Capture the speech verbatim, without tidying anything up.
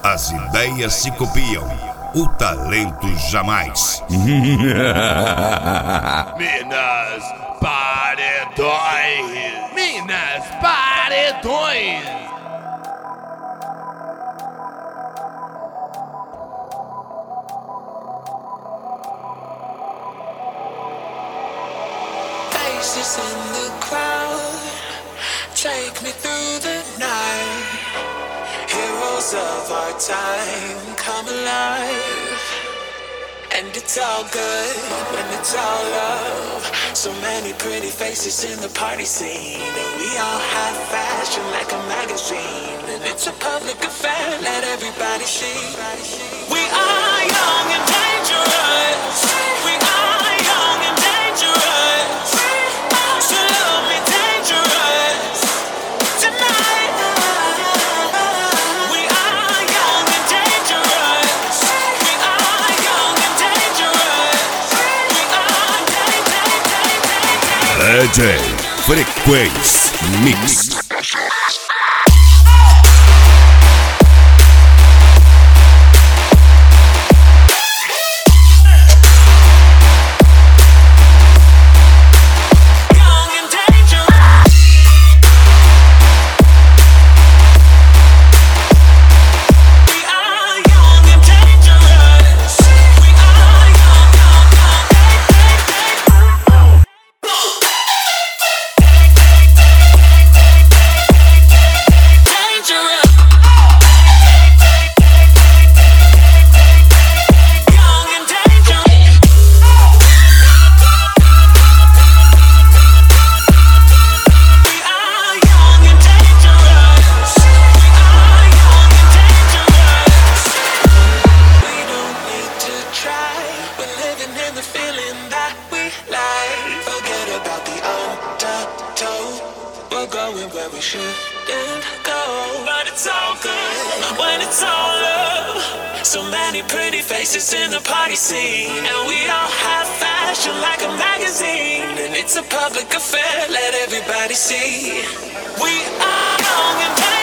As ideias se copiam, o talento jamais. Minas Paredões. Minas Paredões. Faces in the crowd, take me through the night. Heroes of our time come alive. And it's all good when it's all love. So many pretty faces in the party scene, and we all have fashion like a magazine. And it's a public affair, let everybody see. We are young and dangerous. We are young and dangerous. So love me dangerous tonight. We are young and dangerous. We are young and dangerous. We are day, day, day, day, day. D J Frequência Mix. So many pretty faces in the party scene, and we all have fashion like a magazine. And it's a public affair, let everybody see. We are young and